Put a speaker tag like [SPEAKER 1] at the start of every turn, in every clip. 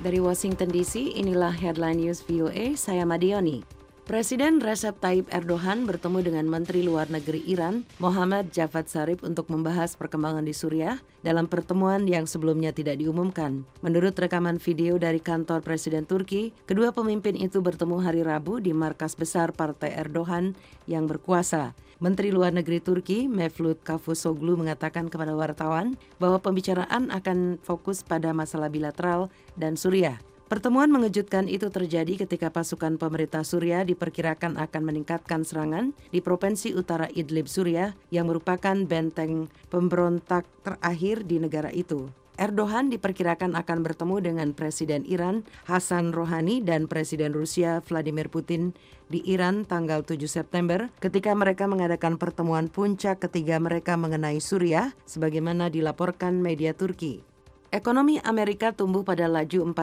[SPEAKER 1] Dari Washington DC, inilah Headline News VOA, saya Madioni. Presiden Recep Tayyip Erdogan bertemu dengan Menteri Luar Negeri Iran, Mohammad Javad Zarif untuk membahas perkembangan di Suriah dalam pertemuan yang sebelumnya tidak diumumkan. Menurut rekaman video dari kantor Presiden Turki, kedua pemimpin itu bertemu hari Rabu di markas besar Partai Erdogan yang berkuasa. Menteri Luar Negeri Turki, Mevlut Cavusoglu, mengatakan kepada wartawan bahwa pembicaraan akan fokus pada masalah bilateral dan Suriah. Pertemuan mengejutkan itu terjadi ketika pasukan pemerintah Suriah diperkirakan akan meningkatkan serangan di provinsi utara Idlib, Suriah, yang merupakan benteng pemberontak terakhir di negara itu. Erdogan diperkirakan akan bertemu dengan Presiden Iran Hassan Rouhani dan Presiden Rusia Vladimir Putin di Iran tanggal 7 September ketika mereka mengadakan pertemuan puncak ketiga mereka mengenai Suriah, sebagaimana dilaporkan media Turki. Ekonomi Amerika tumbuh pada laju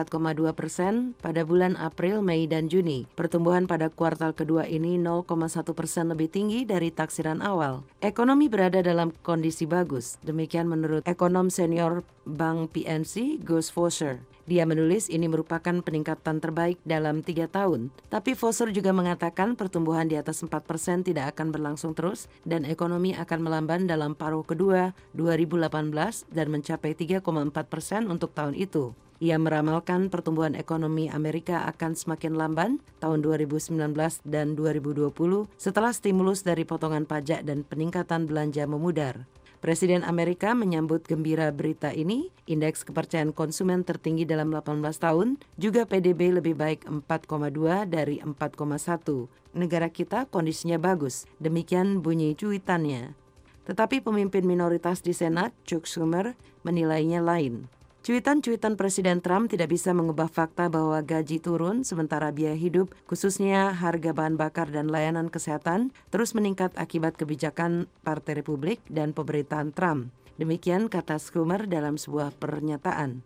[SPEAKER 1] 4,2% pada bulan April, Mei, dan Juni. Pertumbuhan pada kuartal kedua ini 0,1% lebih tinggi dari taksiran awal. Ekonomi berada dalam kondisi bagus, demikian menurut ekonom senior Bank PNC, Gus Foster. Dia menulis ini merupakan peningkatan terbaik dalam 3 tahun. Tapi Foster juga mengatakan pertumbuhan di atas 4% tidak akan berlangsung terus dan ekonomi akan melamban dalam paruh kedua 2018 dan mencapai 3,4% untuk tahun itu. Ia meramalkan pertumbuhan ekonomi Amerika akan semakin lamban tahun 2019 dan 2020 setelah stimulus dari potongan pajak dan peningkatan belanja memudar. Presiden Amerika menyambut gembira berita ini, indeks kepercayaan konsumen tertinggi dalam 18 tahun, juga PDB lebih baik 4,2 dari 4,1. Negara kita kondisinya bagus, demikian bunyi cuitannya. Tetapi pemimpin minoritas di Senat, Chuck Schumer, menilainya lain. Cuitan-cuitan Presiden Trump tidak bisa mengubah fakta bahwa gaji turun sementara biaya hidup, khususnya harga bahan bakar dan layanan kesehatan, terus meningkat akibat kebijakan Partai Republik dan pemerintahan Trump. Demikian kata Schumer dalam sebuah pernyataan.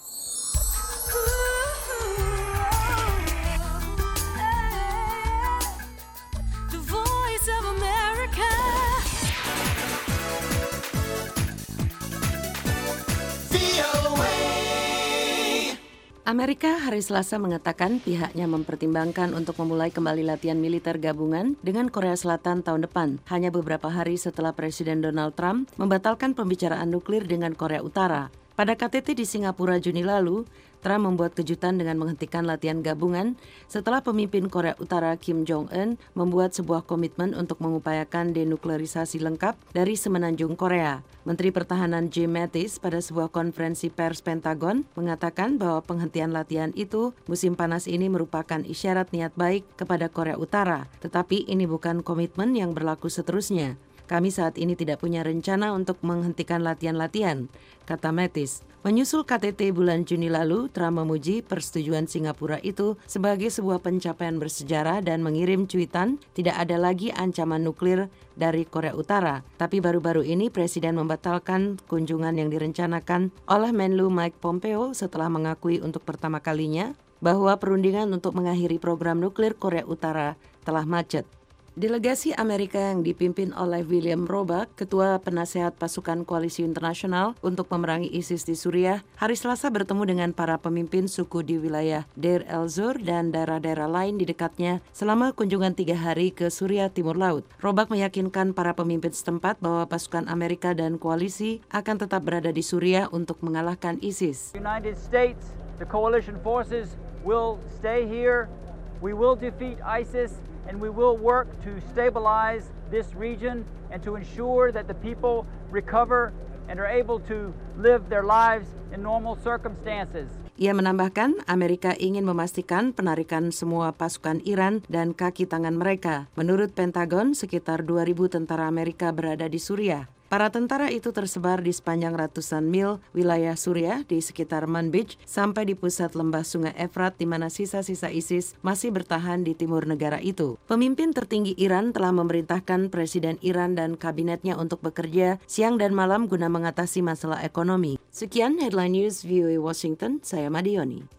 [SPEAKER 1] Amerika hari Selasa mengatakan pihaknya mempertimbangkan untuk memulai kembali latihan militer gabungan dengan Korea Selatan tahun depan, hanya beberapa hari setelah Presiden Donald Trump membatalkan pembicaraan nuklir dengan Korea Utara. Pada KTT di Singapura Juni lalu, Trump membuat kejutan dengan menghentikan latihan gabungan setelah pemimpin Korea Utara Kim Jong-un membuat sebuah komitmen untuk mengupayakan denuklerisasi lengkap dari semenanjung Korea. Menteri Pertahanan Jim Mattis pada sebuah konferensi pers Pentagon mengatakan bahwa penghentian latihan itu musim panas ini merupakan isyarat niat baik kepada Korea Utara, tetapi ini bukan komitmen yang berlaku seterusnya. Kami saat ini tidak punya rencana untuk menghentikan latihan-latihan, kata Mattis. Menyusul KTT bulan Juni lalu, Trump memuji persetujuan Singapura itu sebagai sebuah pencapaian bersejarah dan mengirim cuitan tidak ada lagi ancaman nuklir dari Korea Utara. Tapi baru-baru ini Presiden membatalkan kunjungan yang direncanakan oleh Menlu Mike Pompeo setelah mengakui untuk pertama kalinya bahwa perundingan untuk mengakhiri program nuklir Korea Utara telah macet. Delegasi Amerika yang dipimpin oleh William Roebuck, Ketua Penasehat Pasukan Koalisi Internasional untuk memerangi ISIS di Suriah, hari Selasa bertemu dengan para pemimpin suku di wilayah Deir el-Zor dan daerah-daerah lain di dekatnya selama kunjungan 3 hari ke Suriah Timur Laut. Roebuck meyakinkan para pemimpin setempat bahwa pasukan Amerika dan koalisi akan tetap berada di Suriah untuk mengalahkan ISIS.
[SPEAKER 2] United States, the coalition forces will stay here. We will defeat ISIS. And we will work to stabilize this region and to ensure that the people recover and are able to live their lives in normal circumstances.
[SPEAKER 1] Ia menambahkan, Amerika ingin memastikan penarikan semua pasukan Iran dan kaki tangan mereka. Menurut Pentagon, sekitar 2.000 tentara Amerika berada di Suriah. Para tentara itu tersebar di sepanjang ratusan mil wilayah Suriah di sekitar Manbij sampai di pusat lembah Sungai Efrat di mana sisa-sisa ISIS masih bertahan di timur negara itu. Pemimpin tertinggi Iran telah memerintahkan Presiden Iran dan kabinetnya untuk bekerja siang dan malam guna mengatasi masalah ekonomi. Sekian Headline News VOA Washington, saya Madioni.